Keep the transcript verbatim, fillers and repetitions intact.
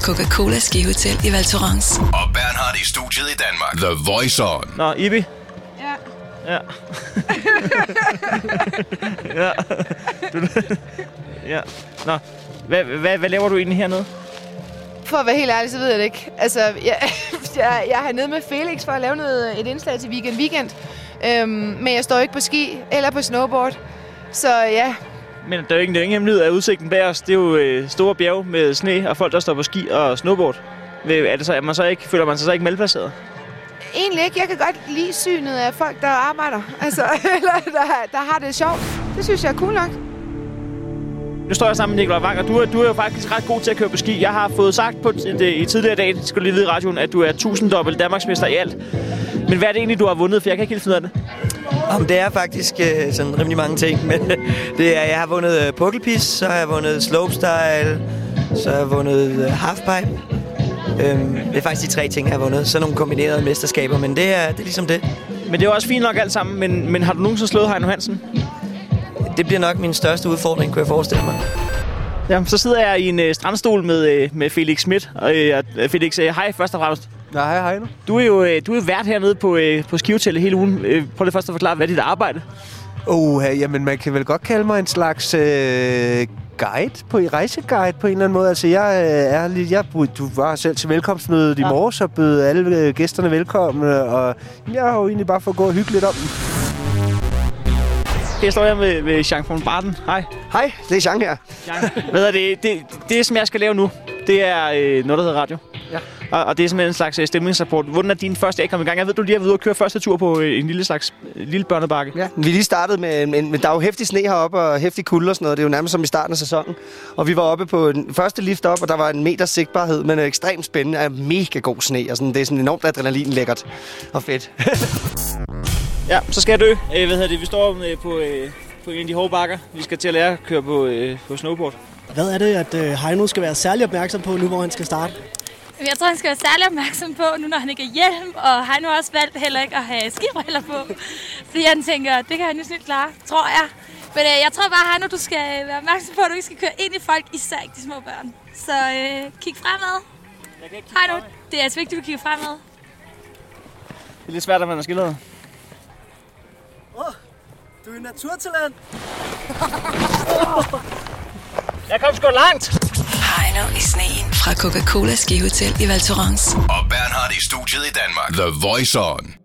fra Coca-Cola Ski Hotel i Val Thorens. Og Bernhard i studiet i Danmark. The Voice On. Nå, Ibi. Ja. Ja. ja. Du, ja. Nå. Hvad, hvad, hvad laver du egentlig hernede? For at være helt ærlig, så ved jeg det ikke. Altså, jeg, jeg, jeg er hernede med Felix for at lave noget, et indslag til Weekend Weekend. Øhm, men jeg står ikke på ski eller på snowboard. Så ja. Men der er jo ingen, ingen hemmelighed af udsigten bag os. Det er jo øh, store bjerge med sne og folk, der står på ski og snowboard. Er det så, er man så ikke, føler man sig så ikke malplaceret? Egentlig ikke. Jeg kan godt lide synet af folk, der arbejder. Altså, eller der, der har det sjovt. Det synes jeg er cool nok. Nu står jeg sammen med Nikolaj Wang, og du er, du er jo faktisk ret god til at køre på ski. Jeg har fået sagt på det, i tidligere dag, skal du lige vide i radioen, at du er tusind-dobbelt Danmarksmester i alt. Men hvad er det egentlig, du har vundet? For jeg kan ikke helt finde ud af det. Om det er faktisk øh, sådan rimelig mange ting, men det er, jeg har vundet øh, pukkelpis, så har jeg vundet slopestyle, så har jeg vundet øh, halfpipe. Øhm, det er faktisk de tre ting, jeg har vundet. Så nogle kombinerede mesterskaber, men det er, det er ligesom det. Men det er jo også fint nok alt sammen, men, men har du nogensinde slået Heino Hansen? Det bliver nok min største udfordring, kunne jeg forestille mig. Ja, så sidder jeg i en øh, strandstol med, øh, med Felix Schmidt. Og øh, Felix, øh, hej først og fremmest. Ja, hej, hej nu. Du er jo øh, du er vært hernede på, øh, på Skihotellet hele ugen. Øh, prøv lige først at forklare, hvad er dit arbejde? Oh, jamen man kan vel godt kalde mig en slags øh, guide, på rejseguide på en eller anden måde. Altså jeg øh, er lidt, jeg, du var selv til velkomstmødet ja. i morges og bød alle øh, gæsterne velkomne, og jeg har jo egentlig bare fået gå og hygge lidt om. Jeg står her med, med Jean von Barden. Hej. Hej, det er Jean her. Jean. Hvad er det? Det, det, som jeg skal lave nu, det er øh, noget, der hedder radio. Ja. Og, og det er simpelthen en slags øh, stemningsrapport. Hvordan er din første dag kommet i gang? Jeg ved, du lige er ude og køre første tur på øh, en lille slags øh, lille børnebakke. Ja, vi lige startede med, men der er jo hæftig sne heroppe og hæftig kulde og sådan noget. Det er jo nærmest som i starten af sæsonen. Og vi var oppe på den første lift op, og der var en meters sigtbarhed, men ekstremt spændende og mega god sne. Og sådan, det er sådan enormt adrenalin lækkert og fedt. Ja, så skal jeg dø. Øh, hvad hedder det? Vi står øh, på, øh, på en af de hårde bakker. Vi skal til at lære at køre på, øh, på snowboard. Hvad er det, at øh, Heino skal være særlig opmærksom på nu, hvor han skal starte? Jeg tror, han skal være særlig opmærksom på, nu når han ikke er hjelm, og Heino har også valgt heller ikke at have skibriller på. Fordi han tænker, det kan han jo snart klare, tror jeg. Men øh, jeg tror bare, Heino, du skal være opmærksom på, at du ikke skal køre ind i folk, især ikke de små børn. Så øh, kig fremad. Heino, det er altså vigtigt, at du kigger fremad. Det er lidt svært, at man er skildret. Åh, oh, du er naturtalent. Jeg kom sgu langt. Heino i sneen fra Coca-Cola Ski Hotel i Val Thorens. Og Bernhard i studiet i Danmark. The Voice On.